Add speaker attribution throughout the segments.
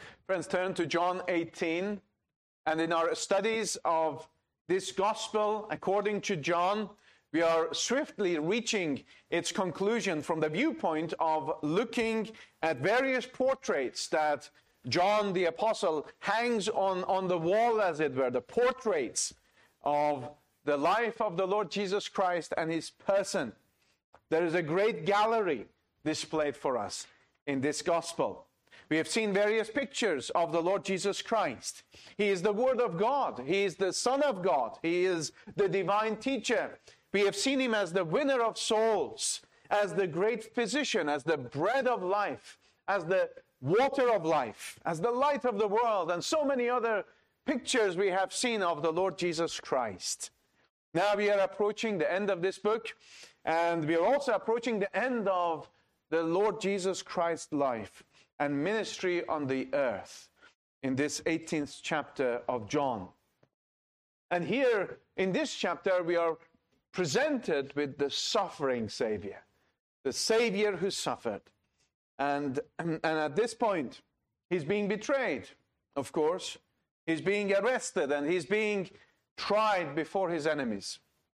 Speaker 1: Friends, turn to John 18. And in our studies of this gospel, according to John, we are swiftly reaching its conclusion from the viewpoint of looking at various portraits that John the Apostle hangs on the wall, as it were, the portraits of the life of the Lord Jesus Christ and his person. There is a great gallery displayed for us in this gospel. We have seen various pictures of the Lord Jesus Christ. He is the Word of God. He is the Son of God. He is the divine teacher. We have seen him as the winner of souls, as the great physician, as the bread of life, as the water of life, as the light of the world, and so many other pictures we have seen of the Lord Jesus Christ. Now we are approaching the end of this book, and we are also approaching the end of the Lord Jesus Christ's life and ministry on the earth in this 18th chapter of John. And here in this chapter we are presented with the suffering Savior, the Savior who suffered. And at this point, he's being betrayed, of course. He's being arrested and he's being tried before his enemies.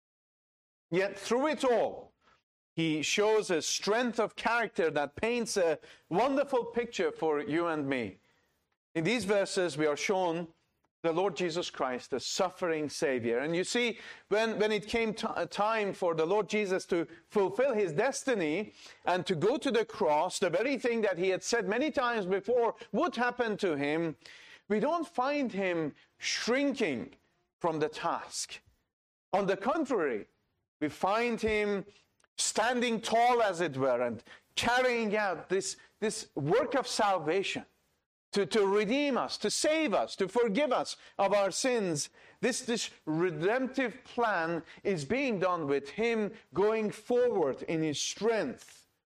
Speaker 1: Yet through it all, he shows a strength of character that paints a wonderful picture for you and me. In these verses, we are shown the Lord Jesus Christ, the suffering Savior. And you see, when it came time for the Lord Jesus to fulfill his destiny and to go to the cross, the very thing that he had said many times before would happen to him, we don't find him shrinking from the task. On the contrary, we find him standing tall, as it were, and carrying out this work of salvation to redeem us, to save us, to forgive us of our sins. This redemptive plan is being done with him going forward in his strength,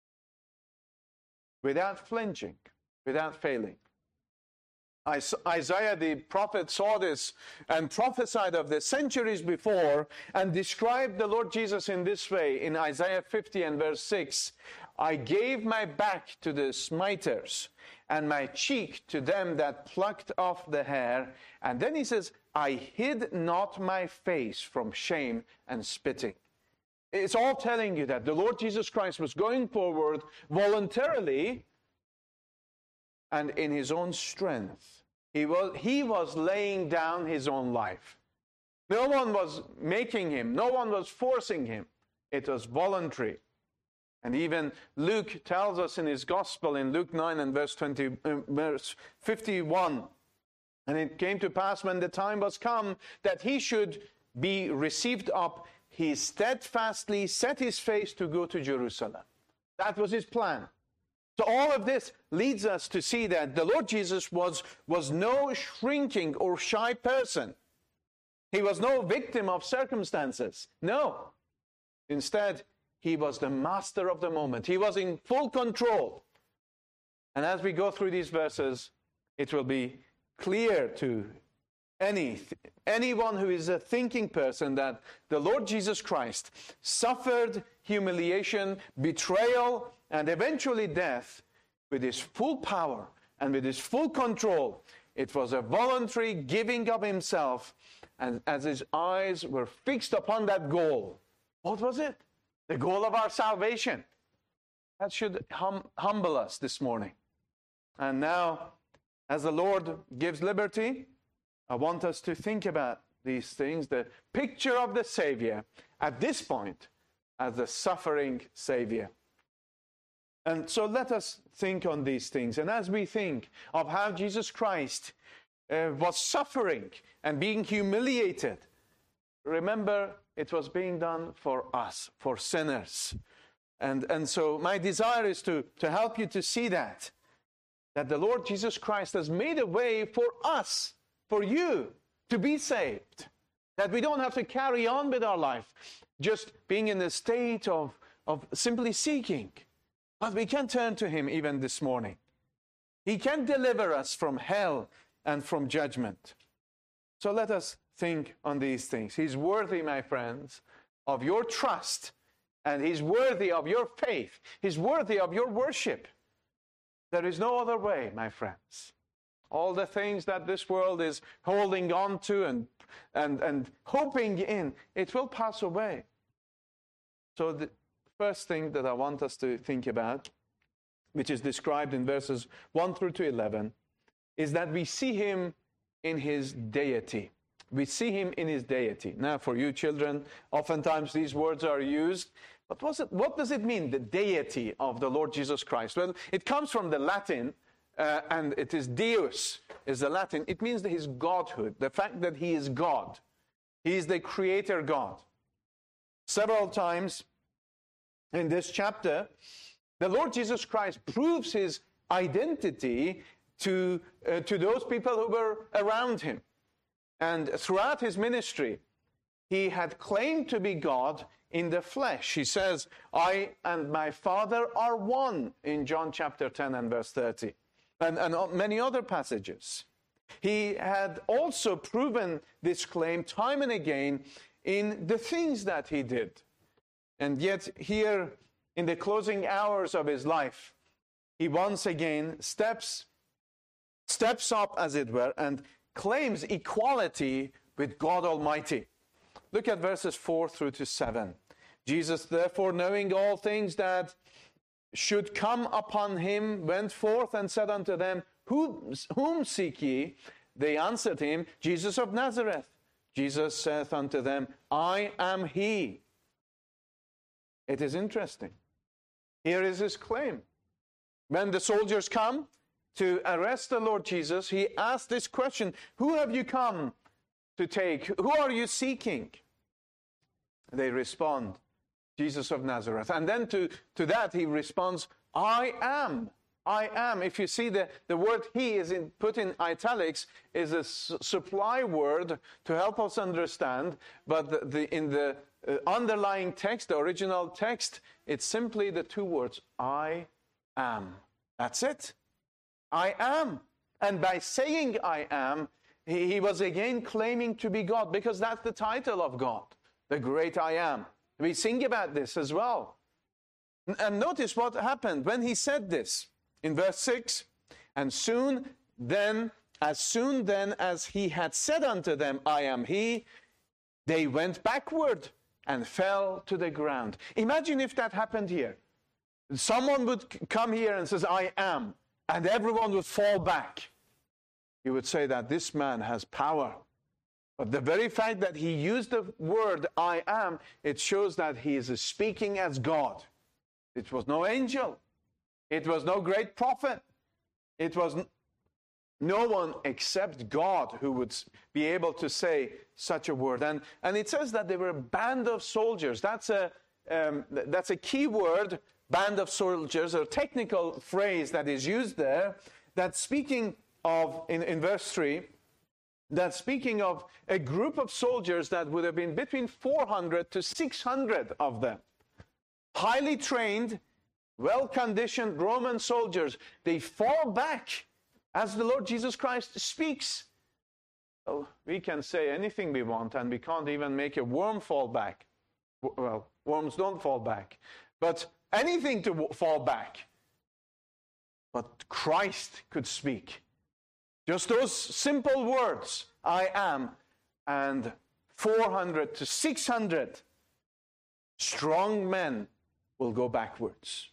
Speaker 1: without flinching, without failing. Isaiah the prophet saw this and prophesied of this centuries before and described the Lord Jesus in this way in Isaiah 50 and verse 6. I gave my back to the smiters and my cheek to them that plucked off the hair. And then he says, I hid not my face from shame and spitting. It's all telling you that the Lord Jesus Christ was going forward voluntarily and in his own strength. He was laying down his own life. No one was making him. No one was forcing him. It was voluntary. And even Luke tells us in his gospel in Luke 9 and verse 51, and it came to pass when the time was come that he should be received up, he steadfastly set his face to go to Jerusalem. That was his plan. So all of this leads us to see that the Lord Jesus was no shrinking or shy person. He was no victim of circumstances. No. Instead, he was the master of the moment. He was in full control. And as we go through these verses, it will be clear to anyone who is a thinking person that the Lord Jesus Christ suffered humiliation, betrayal, and eventually death with his full power and with his full control. It was a voluntary giving of himself, and as his eyes were fixed upon that goal. What was it? The goal of our salvation. That should humble us this morning. And now, as the Lord gives liberty, I want us to think about these things, the picture of the Savior at this point as the suffering Savior. And so let us think on these things. And as we think of how Jesus Christ was suffering and being humiliated, remember it was being done for us, for sinners. And so my desire is to help you to see that the Lord Jesus Christ has made a way for us, for you, to be saved. That we don't have to carry on with our life, just being in a state of simply seeking. But we can turn to him even this morning. He can deliver us from hell and from judgment. So let us think on these things. He's worthy, my friends, of your trust, and he's worthy of your faith. He's worthy of your worship. There is no other way, my friends. All the things that this world is holding on to and hoping in, it will pass away. So the first thing that I want us to think about, which is described in verses 1 through to 11, is that we see him in his deity. We see him in his deity. Now, for you children, oftentimes these words are used. But what does it mean, the deity of the Lord Jesus Christ? Well, it comes from the Latin, and it is Deus, is the Latin. It means his godhood, the fact that he is God. He is the creator God. Several times in this chapter, the Lord Jesus Christ proves his identity to those people who were around him. And throughout his ministry, he had claimed to be God in the flesh. He says, I and my Father are one, in John chapter 10 and verse 30. And many other passages. He had also proven this claim time and again in the things that he did. And yet here, in the closing hours of his life, he once again steps up, as it were, and claims equality with God Almighty. Look at verses 4 through to 7. Jesus, therefore, knowing all things that should come upon him, went forth and said unto them, Whom seek ye? They answered him, Jesus of Nazareth. Jesus saith unto them, I am he. It is interesting. Here is his claim. When the soldiers come to arrest the Lord Jesus, he asked this question, who have you come to take? Who are you seeking? They respond, Jesus of Nazareth. And then to that he responds, I am. I am. If you see the word he is put in italics, is a supply word to help us understand. But in the underlying text, the original text, it's simply the two words, I am. That's it. I am. And by saying I am, he was again claiming to be God, because that's the title of God, the great I am. We sing about this as well. And notice what happened when he said this. In verse 6, and as soon then as he had said unto them, I am he, they went backward and fell to the ground. Imagine if that happened here. Someone would come here and says, I am, and everyone would fall back. You would say that this man has power. But the very fact that he used the word I am, it shows that he is speaking as God. It was no angel. It was no great prophet. It was no one except God who would be able to say such a word. And it says that they were a band of soldiers. That's a key word, band of soldiers, a technical phrase that is used there, that's speaking of, in verse 3, that's speaking of a group of soldiers that would have been between 400 to 600 of them. Highly trained, well-conditioned Roman soldiers. They fall back as the Lord Jesus Christ speaks. Oh, we can say anything we want, and we can't even make a worm fall back. Well, worms don't fall back. But anything to fall back. But Christ could speak. Just those simple words, I am, and 400 to 600 strong men will go backwards.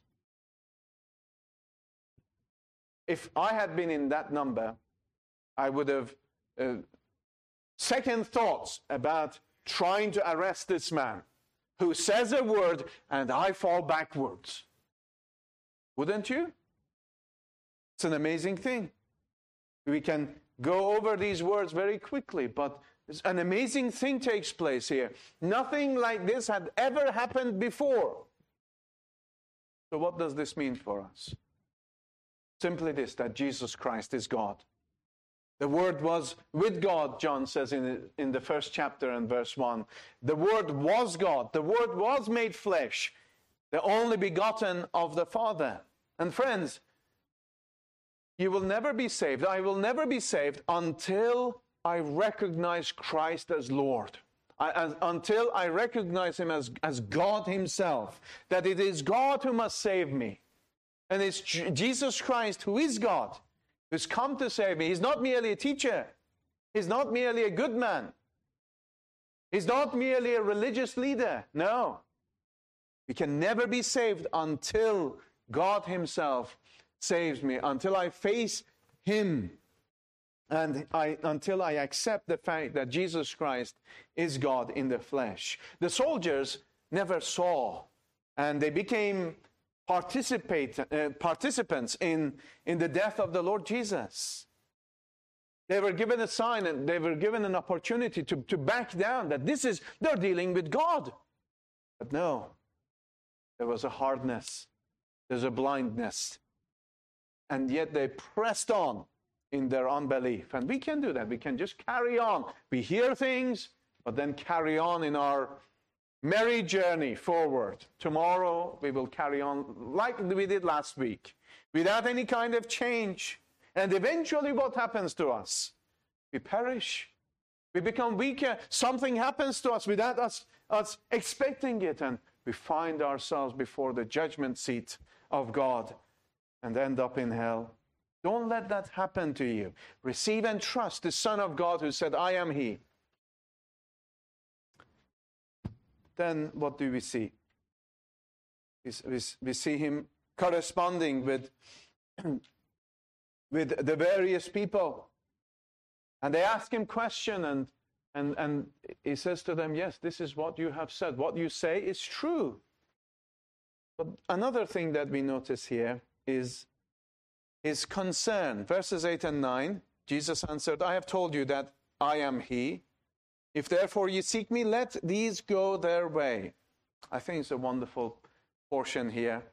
Speaker 1: If I had been in that number, I would have second thoughts about trying to arrest this man who says a word and I fall backwards. Wouldn't you? It's an amazing thing. We can go over these words very quickly, but an amazing thing takes place here. Nothing like this had ever happened before. So what does this mean for us? Simply this, that Jesus Christ is God. The Word was with God, John says in the first chapter and verse 1. The Word was God. The Word was made flesh, the only begotten of the Father. And friends, you will never be saved. I will never be saved until I recognize Christ as Lord. Until I recognize him as God himself. That it is God who must save me. And it's Jesus Christ who is God, who's come to save me. He's not merely a teacher. He's not merely a good man. He's not merely a religious leader. No. We can never be saved until God himself saves me, until I face him, and until I accept the fact that Jesus Christ is God in the flesh. The soldiers never saw, and they became participants in the death of the Lord Jesus. They were given a sign, and they were given an opportunity to back down, that they're dealing with God. But no, there was a hardness, there's a blindness, and yet they pressed on in their unbelief. And we can do that. We can just carry on. We hear things, but then carry on in our merry journey forward. Tomorrow we will carry on like we did last week, without any kind of change. And eventually what happens to us? We perish. We become weaker. Something happens to us without us expecting it. And we find ourselves before the judgment seat of God and end up in hell. Don't let that happen to you. Receive and trust the Son of God who said, I am he. Then what do we see? We see him corresponding with the various people. And they ask him question, and he says to them, yes, this is what you have said. What you say is true. But another thing that we notice here is his concern. Verses 8 and 9, Jesus answered, I have told you that I am he. If therefore you seek me, let these go their way. I think it's a wonderful portion here,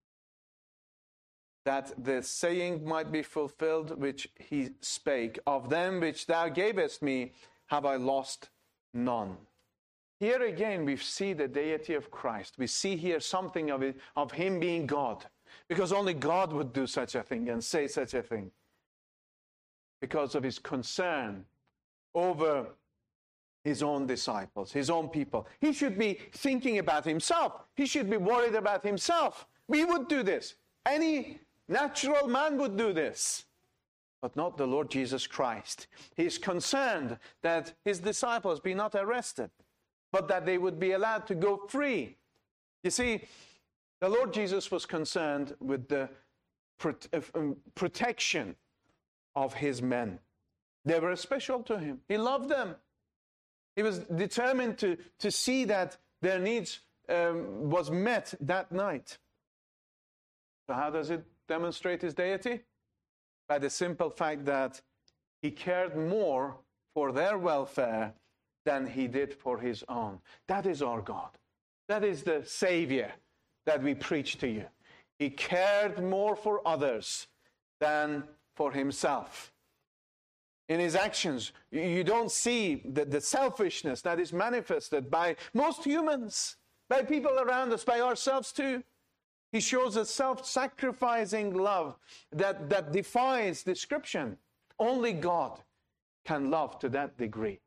Speaker 1: that the saying might be fulfilled which he spake, of them which thou gavest me have I lost none. Here again we see the deity of Christ. We see here something of him being God, because only God would do such a thing and say such a thing, because of his concern over his own disciples, his own people. He should be thinking about himself. He should be worried about himself. We would do this. Any natural man would do this, but not the Lord Jesus Christ. He is concerned that his disciples be not arrested, but that they would be allowed to go free. You see, the Lord Jesus was concerned with the protection of his men. They were special to him. He loved them. He was determined to see that their needs was met that night. So how does it demonstrate his deity? By the simple fact that he cared more for their welfare than he did for his own. That is our God. That is the Savior that we preach to you. He cared more for others than for himself. In his actions, you don't see the selfishness that is manifested by most humans, by people around us, by ourselves too. He shows a self-sacrificing love that defies description. Only God can love to that degree.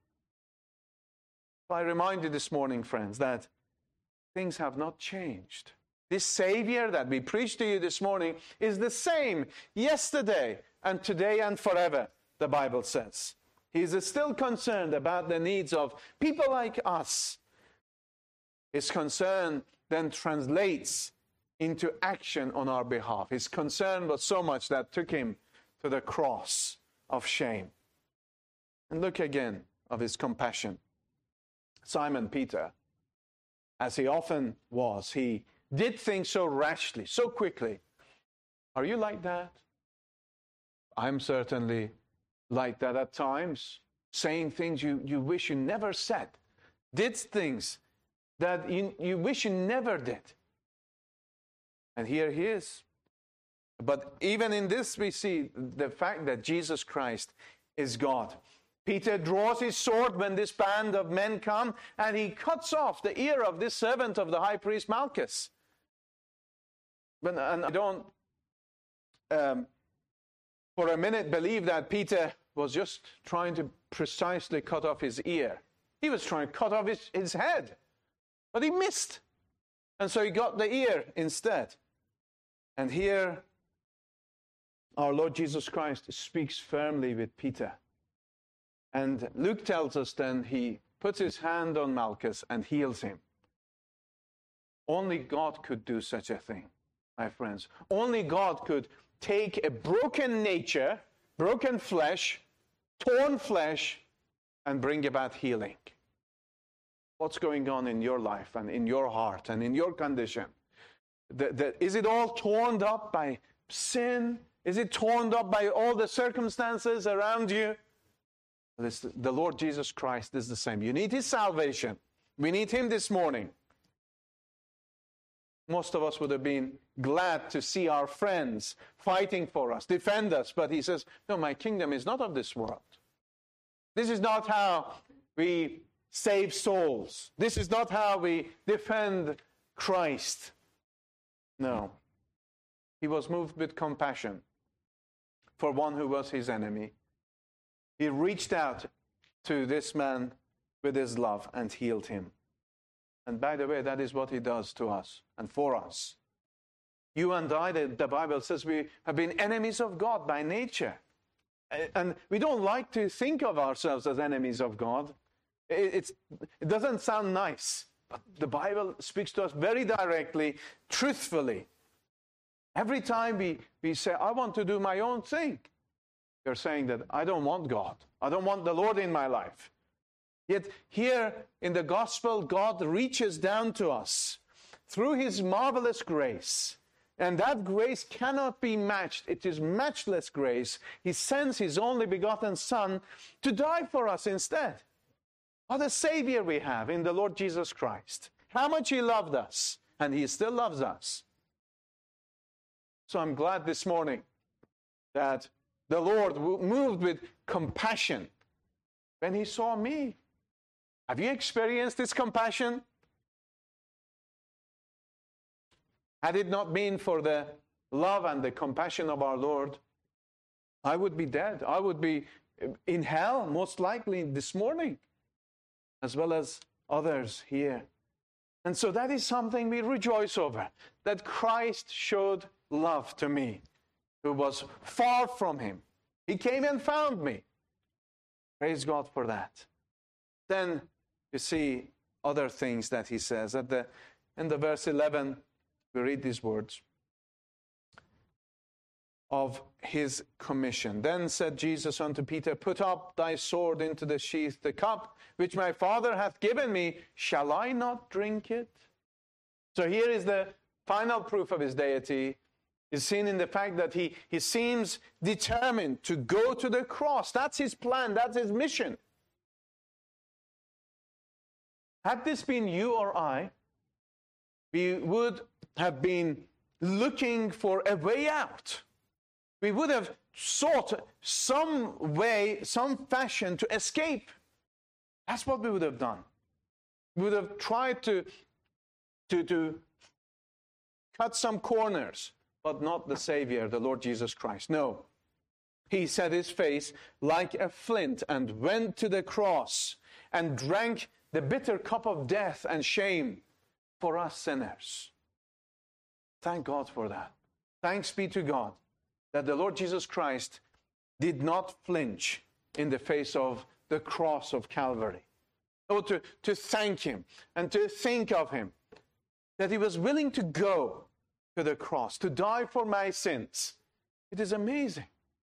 Speaker 1: I remind you this morning, friends, that things have not changed. This Savior that we preached to you this morning is the same yesterday and today and forever, the Bible says. He is still concerned about the needs of people like us. His concern then translates into action on our behalf. His concern was so much that took him to the cross of shame. And look again of his compassion. Simon Peter, as he often was, he did things so rashly, so quickly. Are you like that? I'm certainly like that at times, saying things you wish you never said, did things that you wish you never did. And here he is. But even in this we see the fact that Jesus Christ is God. Peter draws his sword when this band of men come, and he cuts off the ear of this servant of the high priest Malchus. And I don't for a minute believe that Peter was just trying to precisely cut off his ear. He was trying to cut off his head, but he missed. And so he got the ear instead. And here our Lord Jesus Christ speaks firmly with Peter. And Luke tells us then he puts his hand on Malchus and heals him. Only God could do such a thing, my friends. Only God could take a broken nature, broken flesh, torn flesh, and bring about healing. What's going on in your life and in your heart and in your condition? Is it all torn up by sin? Is it torn up by all the circumstances around you? The Lord Jesus Christ is the same. You need His salvation. We need Him this morning. Most of us would have been glad to see our friends fighting for us, defend us. But He says, no, my kingdom is not of this world. This is not how we save souls. This is not how we defend Christ. No. He was moved with compassion for one who was His enemy. He reached out to this man with His love and healed him. And by the way, that is what He does to us and for us. You and I, the Bible says, we have been enemies of God by nature. And we don't like to think of ourselves as enemies of God. It doesn't sound nice. But the Bible speaks to us very directly, truthfully. Every time we say, I want to do my own thing, you're saying that I don't want God. I don't want the Lord in my life. Yet here in the gospel, God reaches down to us through His marvelous grace. And that grace cannot be matched. It is matchless grace. He sends His only begotten Son to die for us instead. What a Savior we have in the Lord Jesus Christ. How much He loved us, and He still loves us. So I'm glad this morning that the Lord moved with compassion when He saw me. Have you experienced His compassion? Had it not been for the love and the compassion of our Lord, I would be dead. I would be in hell, most likely this morning, as well as others here. And so that is something we rejoice over, that Christ showed love to me, who was far from Him. He came and found me. Praise God for that. Then you see other things that He says. In the verse 11, we read these words of His commission. Then said Jesus unto Peter, put up thy sword into the sheath. The cup which my Father hath given me, shall I not drink it? So here is the final proof of His deity. Is seen in the fact that he seems determined to go to the cross. That's His plan. That's His mission. Had this been you or I, we would have been looking for a way out. We would have sought some way, some fashion to escape. That's what we would have done. We would have tried to cut some corners, but not the Savior, the Lord Jesus Christ. No. He set His face like a flint and went to the cross and drank the bitter cup of death and shame for us sinners. Thank God for that. Thanks be to God that the Lord Jesus Christ did not flinch in the face of the cross of Calvary. Oh, to thank Him and to think of Him, that He was willing to go to the cross, to die for my sins. It is amazing.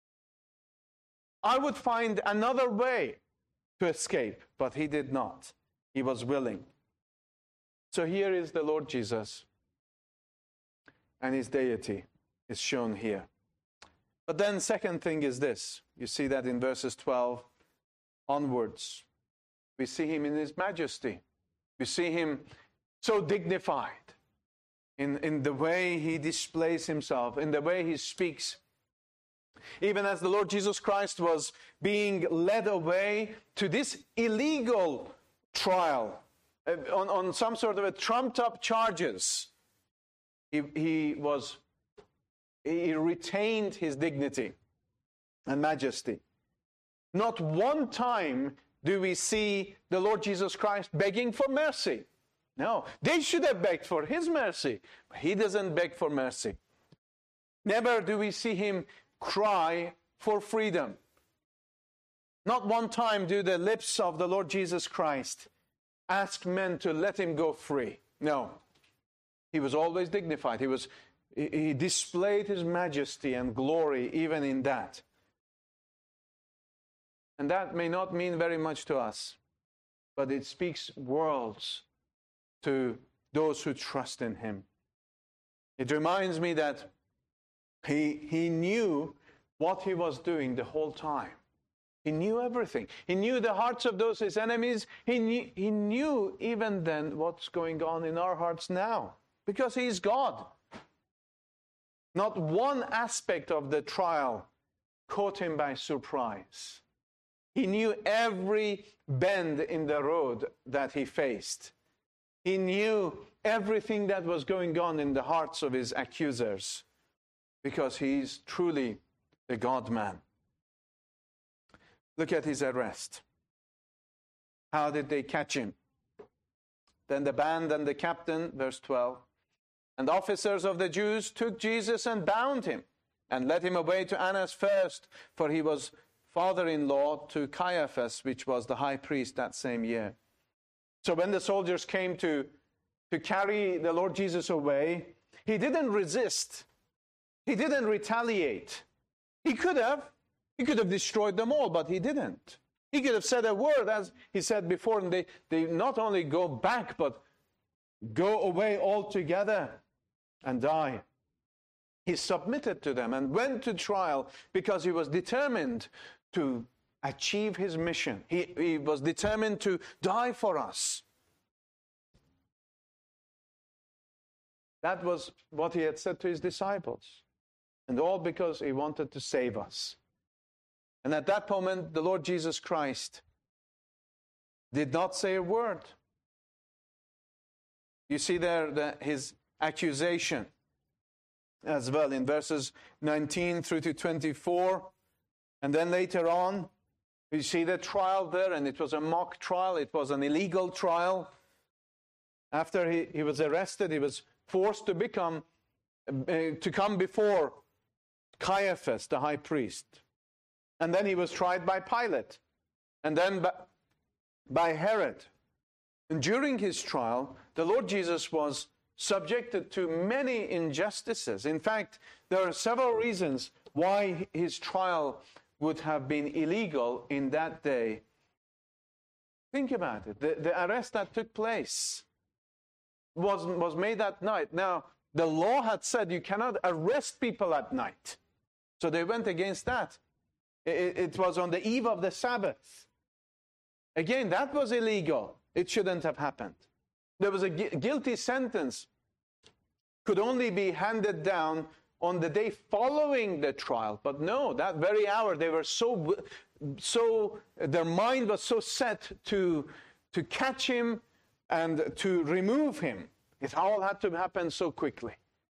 Speaker 1: I would find another way to escape, but He did not. He was willing. So here is the Lord Jesus, and His deity is shown here. But then second thing is this. You see that in verses 12 onwards. We see Him in His majesty. We see Him so dignified in the way He displays Himself, in the way He speaks. Even as the Lord Jesus Christ was being led away to this illegal trial on some sort of a trumped-up charges, he retained His dignity and majesty. Not one time do we see the Lord Jesus Christ begging for mercy. No, they should have begged for His mercy, but He doesn't beg for mercy. Never do we see Him cry for freedom. Not one time do the lips of the Lord Jesus Christ ask men to let him go free. No. He was always dignified. He displayed his majesty and glory even in that. And that may not mean very much to us, but it speaks worlds to those who trust in him. It reminds me that he knew what he was doing the whole time. He knew everything. He knew the hearts of those his enemies. He knew even then what's going on in our hearts now, because he's God. Not one aspect of the trial caught him by surprise. He knew every bend in the road that he faced. He knew everything that was going on in the hearts of his accusers, because he's truly the God-man. Look at his arrest. How did they catch him? Then the band and the captain, verse 12, and officers of the Jews took Jesus and bound him and led him away to Annas first, for he was father-in-law to Caiaphas, which was the high priest that same year. So when the soldiers came to carry the Lord Jesus away, he didn't resist. He didn't retaliate. He could have destroyed them all, but he didn't. He could have said a word, as he said before, and they not only go back, but go away altogether and die. He submitted to them and went to trial because he was determined to achieve his mission. He was determined to die for us. That was what he had said to his disciples. And all because he wanted to save us. And at that moment, the Lord Jesus Christ did not say a word. You see there his accusation as well in verses 19 through to 24. And then later on, you see the trial there, and it was a mock trial. It was an illegal trial. After he was arrested, he was forced to come before Caiaphas, the high priest. And then he was tried by Pilate, and then by Herod. And during his trial, the Lord Jesus was subjected to many injustices. In fact, there are several reasons why his trial would have been illegal in that day. Think about it. The arrest that took place was made at night. Now, the law had said you cannot arrest people at night. So they went against that. It was on the eve of the Sabbath. Again, that was illegal. It shouldn't have happened. There was a guilty sentence. Could only be handed down on the day following the trial. But no, that very hour they were so their mind was so set to catch him and to remove him. It all had to happen so quickly.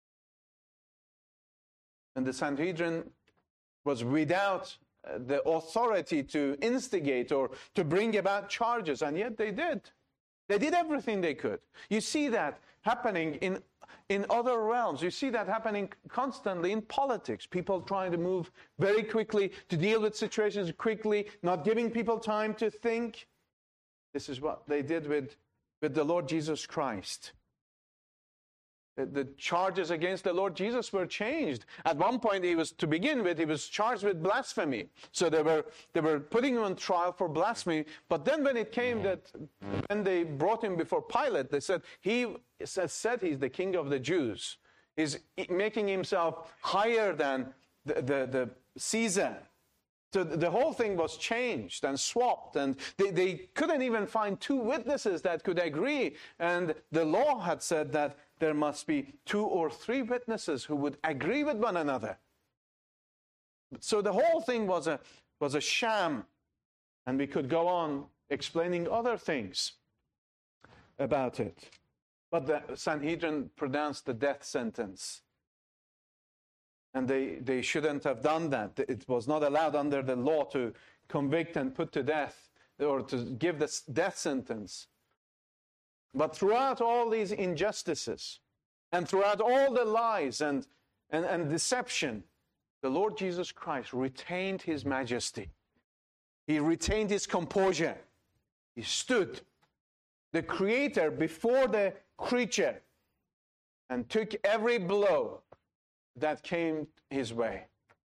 Speaker 1: And the Sanhedrin was without the authority to instigate or to bring about charges, and yet they did. They did everything they could. You see that happening in other realms. You see that happening constantly in politics. People trying to move very quickly, to deal with situations quickly, not giving people time to think. This is what they did with the Lord Jesus Christ. The charges against the Lord Jesus were changed. At one point, he was charged with blasphemy. So they were putting him on trial for blasphemy. But then when it came when they brought him before Pilate, they said he said he's the king of the Jews. He's making himself higher than the Caesar. So the whole thing was changed and swapped, and they couldn't even find two witnesses that could agree. And the law had said that there must be 2 or 3 witnesses who would agree with one another. So the whole thing was a sham, and we could go on explaining other things about it. But the Sanhedrin pronounced the death sentence. And they shouldn't have done that. It was not allowed under the law to convict and put to death or to give the death sentence. But throughout all these injustices and throughout all the lies and deception, the Lord Jesus Christ retained his majesty. He retained his composure. He stood, the Creator before the creature, and took every blow that came his way.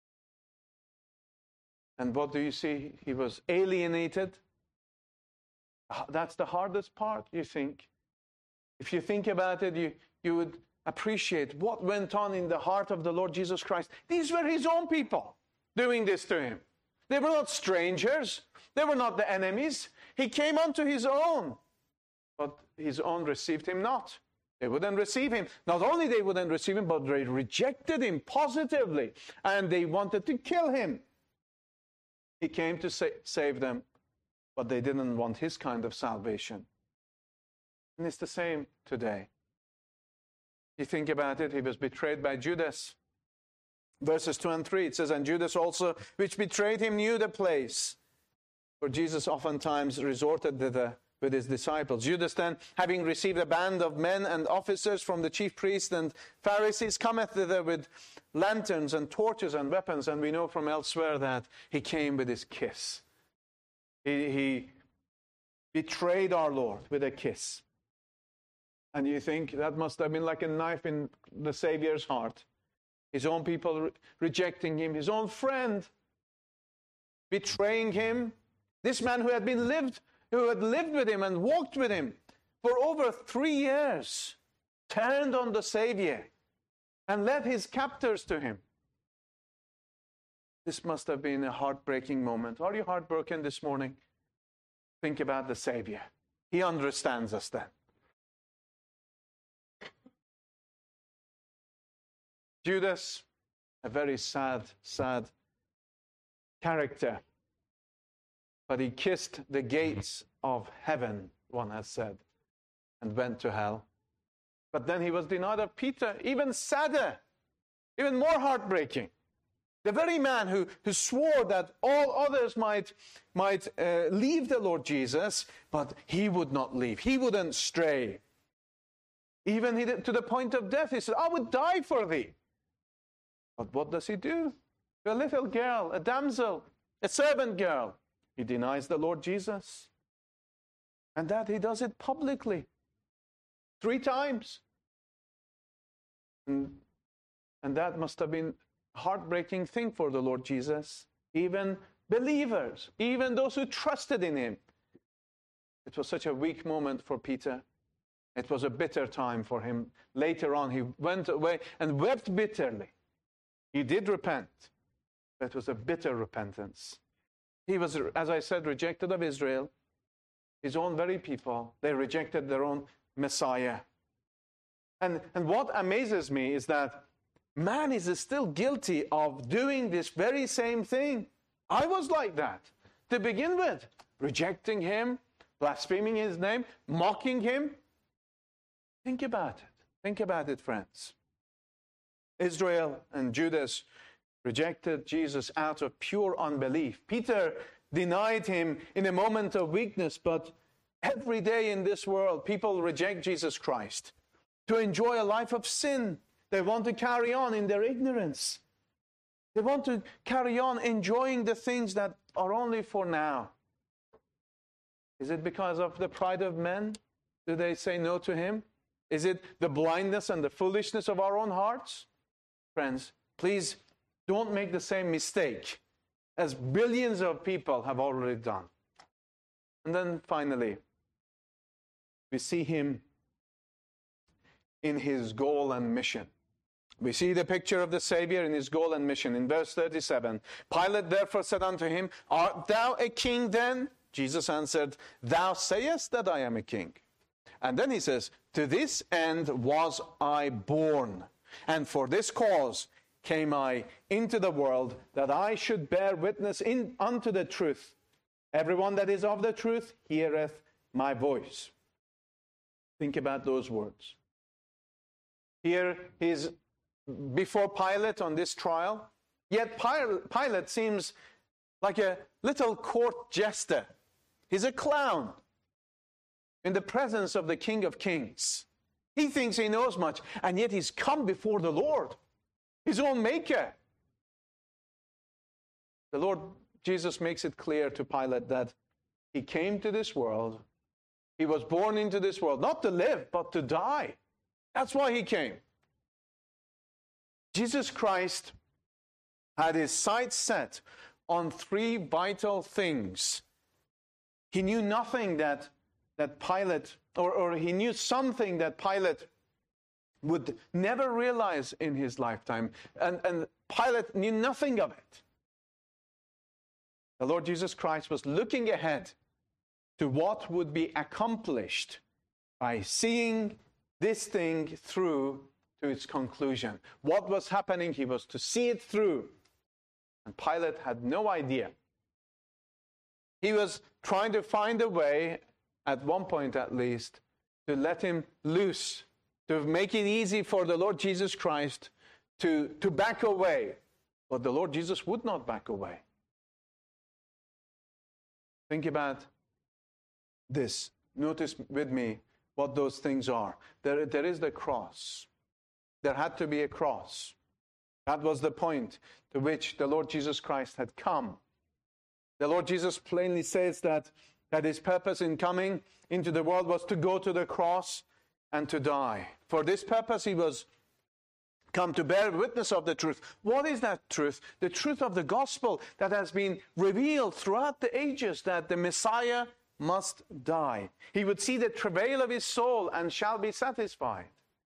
Speaker 1: And what do you see? He was alienated. That's the hardest part, you think. If you think about it, you would appreciate what went on in the heart of the Lord Jesus Christ. These were his own people doing this to him. They were not strangers. They were not the enemies. He came unto his own, but his own received him not. They wouldn't receive him. Not only they wouldn't receive him, but they rejected him positively, and they wanted to kill him. He came to save them, but they didn't want his kind of salvation. And it's the same today. You think about it, he was betrayed by Judas. Verses 2 and 3, it says, and Judas also, which betrayed him, knew the place. For Jesus oftentimes resorted thither with his disciples. Judas then, having received a band of men and officers from the chief priests and Pharisees, cometh thither with lanterns and torches and weapons. And we know from elsewhere that he came with his kiss. He betrayed our Lord with a kiss. And you think that must have been like a knife in the Savior's heart. His own people rejecting him, his own friend betraying him. This man who had lived with him and walked with him for over 3 years, turned on the Savior and led his captors to him. This must have been a heartbreaking moment. Are you heartbroken this morning? Think about the Savior. He understands us then. Judas, a very sad character. But he kissed the gates of heaven, one has said, and went to hell. But then he was denied of Peter, even sadder, even more heartbreaking. The very man who swore that all others might leave the Lord Jesus, but he would not leave. He wouldn't stray. Even to the point of death, he said, I would die for thee. But what does he do? To a little girl, a damsel, a servant girl. He denies the Lord Jesus. And that he does it publicly. 3 times. And that must have been a heartbreaking thing for the Lord Jesus. Even believers, even those who trusted in him. It was such a weak moment for Peter. It was a bitter time for him. Later on, he went away and wept bitterly. He did repent. But it was a bitter repentance. He was, as I said, rejected of Israel, his own very people. They rejected their own Messiah. And what amazes me is that man is still guilty of doing this very same thing. I was like that to begin with, rejecting him, blaspheming his name, mocking him. Think about it. Think about it, friends. Israel and Judas rejected Jesus out of pure unbelief. Peter denied him in a moment of weakness, but every day in this world, people reject Jesus Christ to enjoy a life of sin. They want to carry on in their ignorance. They want to carry on enjoying the things that are only for now. Is it because of the pride of men? Do they say no to him? Is it the blindness and the foolishness of our own hearts? Friends, please don't make the same mistake as billions of people have already done. And then finally, we see him in his goal and mission. We see the picture of the Savior in his goal and mission. In verse 37, Pilate therefore said unto him, Art thou a king then? Jesus answered, Thou sayest that I am a king. And then he says, To this end was I born, and for this cause came I into the world, that I should bear witness unto the truth. Everyone that is of the truth heareth my voice. Think about those words. Here he's before Pilate on this trial, yet Pilate seems like a little court jester. He's a clown in the presence of the King of Kings. He thinks he knows much, and yet he's come before the Lord, his own maker. The Lord Jesus makes it clear to Pilate that he came to this world. He was born into this world, not to live, but to die. That's why he came. Jesus Christ had his sights set on three vital things. He knew nothing that Pilate, or he knew something that Pilate would never realize in his lifetime. And Pilate knew nothing of it. The Lord Jesus Christ was looking ahead to what would be accomplished by seeing this thing through to its conclusion. What was happening, he was to see it through. And Pilate had no idea. He was trying to find a way, at one point at least, to let him loose, to make it easy for the Lord Jesus Christ to back away. But the Lord Jesus would not back away. Think about this. Notice with me what those things are. There is the cross. There had to be a cross. That was the point to which the Lord Jesus Christ had come. The Lord Jesus plainly says that his purpose in coming into the world was to go to the cross and to die. For this purpose he was come to bear witness of the truth. What is that truth? The truth of the gospel that has been revealed throughout the ages, that the Messiah must die. He would see the travail of his soul and shall be satisfied.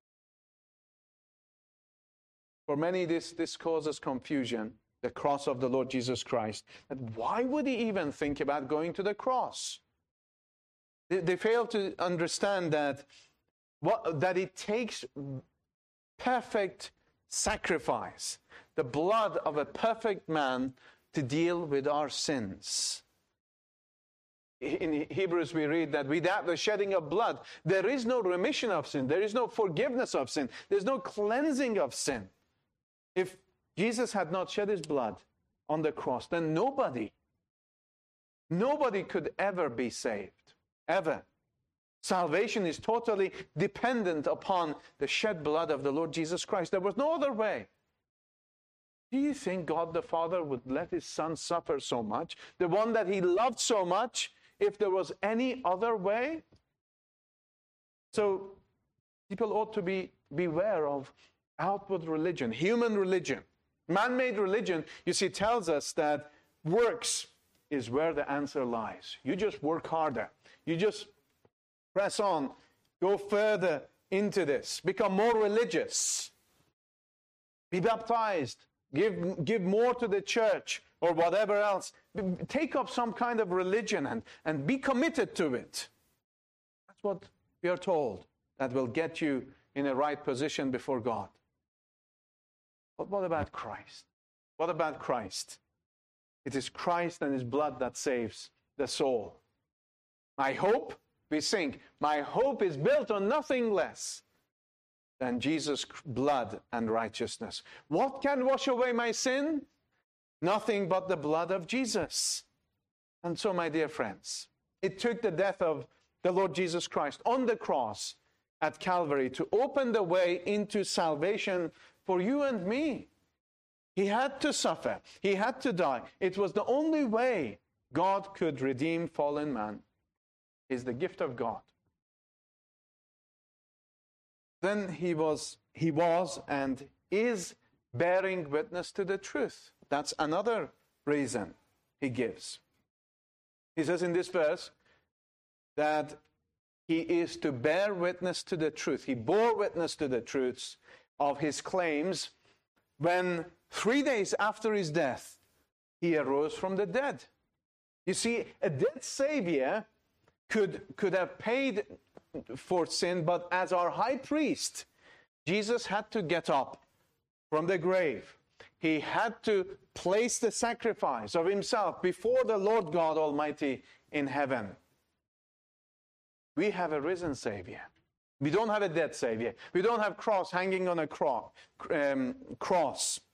Speaker 1: For many, this causes confusion, the cross of the Lord Jesus Christ. But why would he even think about going to the cross? They fail to understand that it takes perfect sacrifice, the blood of a perfect man, to deal with our sins. In Hebrews we read that without the shedding of blood, there is no remission of sin, there is no forgiveness of sin, there's no cleansing of sin. If Jesus had not shed his blood on the cross, then nobody could ever be saved, ever. Salvation is totally dependent upon the shed blood of the Lord Jesus Christ. There was no other way. Do you think God the Father would let his Son suffer so much, the one that he loved so much, if there was any other way? So people ought to beware of outward religion, human religion. Man-made religion, you see, tells us that works is where the answer lies. You just work harder. You just press on, go further into this, become more religious, be baptized, give more to the church or whatever else. Take up some kind of religion and be committed to it. That's what we are told that will get you in a right position before God. But what about Christ? What about Christ? It is Christ and his blood that saves the soul. My hope, we sing, my hope is built on nothing less than Jesus' blood and righteousness. What can wash away my sin? Nothing but the blood of Jesus. And so, my dear friends, it took the death of the Lord Jesus Christ on the cross at Calvary to open the way into salvation for you and me. He had to suffer. He had to die. It was the only way God could redeem fallen man. Is the gift of God. Then he was and is bearing witness to the truth. That's another reason he gives. He says in this verse that he is to bear witness to the truth. He bore witness to the truths of his claims when 3 days after his death, he arose from the dead. You see, a dead Savior could have paid for sin, but as our high priest, Jesus had to get up from the grave. He had to place the sacrifice of himself before the Lord God Almighty in heaven. We have a risen Savior. We don't have a dead Savior. We don't have cross hanging on a cross.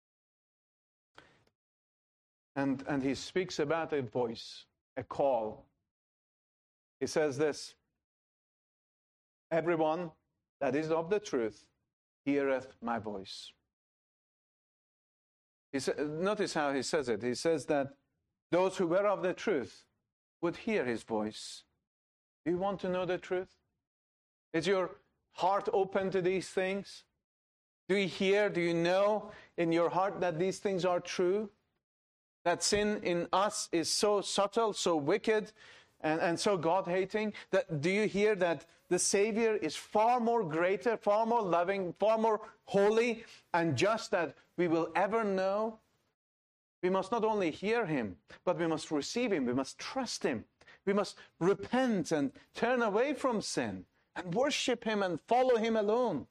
Speaker 1: And he speaks about a voice, a call. He says this, everyone that is of the truth heareth my voice. Notice how he says it. He says that those who were of the truth would hear his voice. Do you want to know the truth? Is your heart open to these things? Do you hear, do you know in your heart that these things are true? That sin in us is so subtle, so wicked, and so God-hating? That do you hear that the Savior is far more greater, far more loving, far more holy and just that we will ever know? We must not only hear him, but we must receive him. We must trust him. We must repent and turn away from sin and worship him and follow him alone.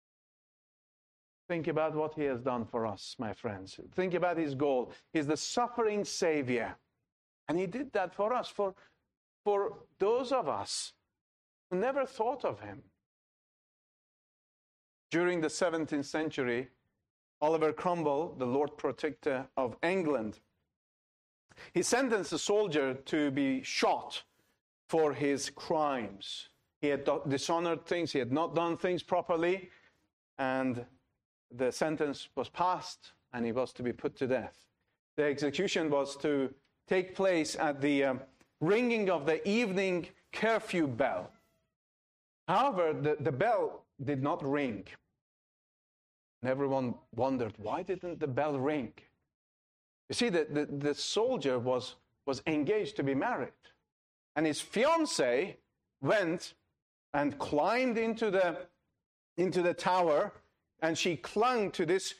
Speaker 1: Think about what he has done for us, my friends. Think about his goal. He's the suffering Savior. And he did that for us, for those of us who never thought of him. During the 17th century, Oliver Cromwell, the Lord Protector of England, he sentenced a soldier to be shot for his crimes. He had dishonored things, he had not done things properly, and the sentence was passed, and he was to be put to death. The execution was to take place at the ringing of the evening curfew bell. However, the bell did not ring. And everyone wondered, why didn't the bell ring? You see, the soldier was engaged to be married. And his fiancée went and climbed into the tower, and she clung to this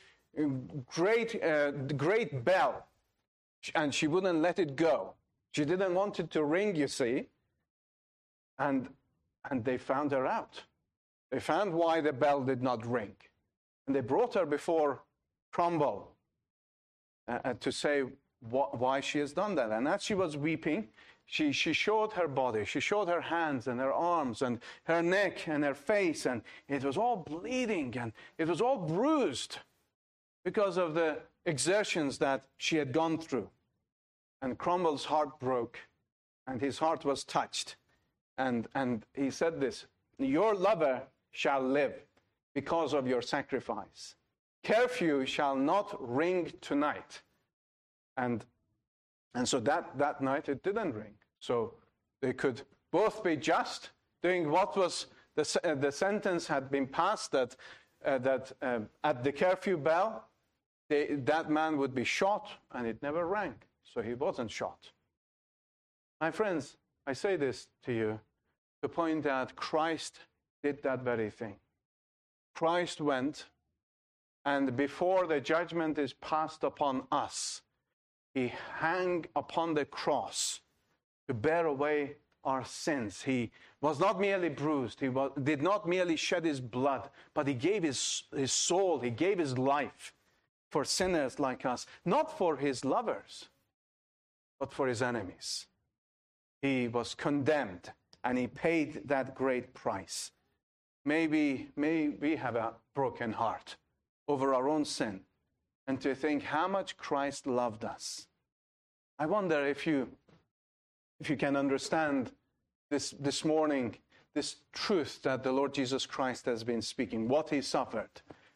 Speaker 1: great bell, and she wouldn't let it go. She didn't want it to ring, you see. And they found her out. They found why the bell did not ring. And they brought her before Cromwell to say why she has done that. And as she was weeping, she showed her body. She showed her hands and her arms and her neck and her face. And it was all bleeding and it was all bruised because of the exertions that she had gone through. And Cromwell's heart broke and his heart was touched. And he said this, "Your lover shall live because of your sacrifice. Curfew shall not ring tonight." And so that night it didn't ring. So they could both be just, doing what was the sentence had been passed that at the curfew bell, that man would be shot, and it never rang. So he wasn't shot. My friends, I say this to you to point out Christ did that very thing. Christ went, and before the judgment is passed upon us, he hung upon the cross to bear away our sins. He was not merely bruised. He did not merely shed his blood, but he gave his soul, he gave his life for sinners like us, not for his lovers, but for his enemies. He was condemned, and he paid that great price. May we have a broken heart over our own sin and to think how much Christ loved us. I wonder if you can understand this morning, this truth that the Lord Jesus Christ has been speaking, what he suffered.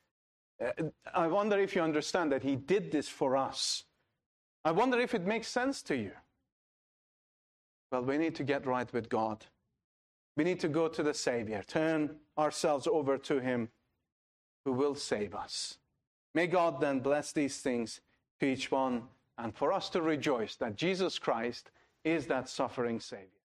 Speaker 1: I wonder if you understand that he did this for us. I wonder if it makes sense to you. Well, we need to get right with God. We need to go to the Savior, turn ourselves over to him who will save us. May God then bless these things to each one, and for us to rejoice that Jesus Christ is that suffering Savior.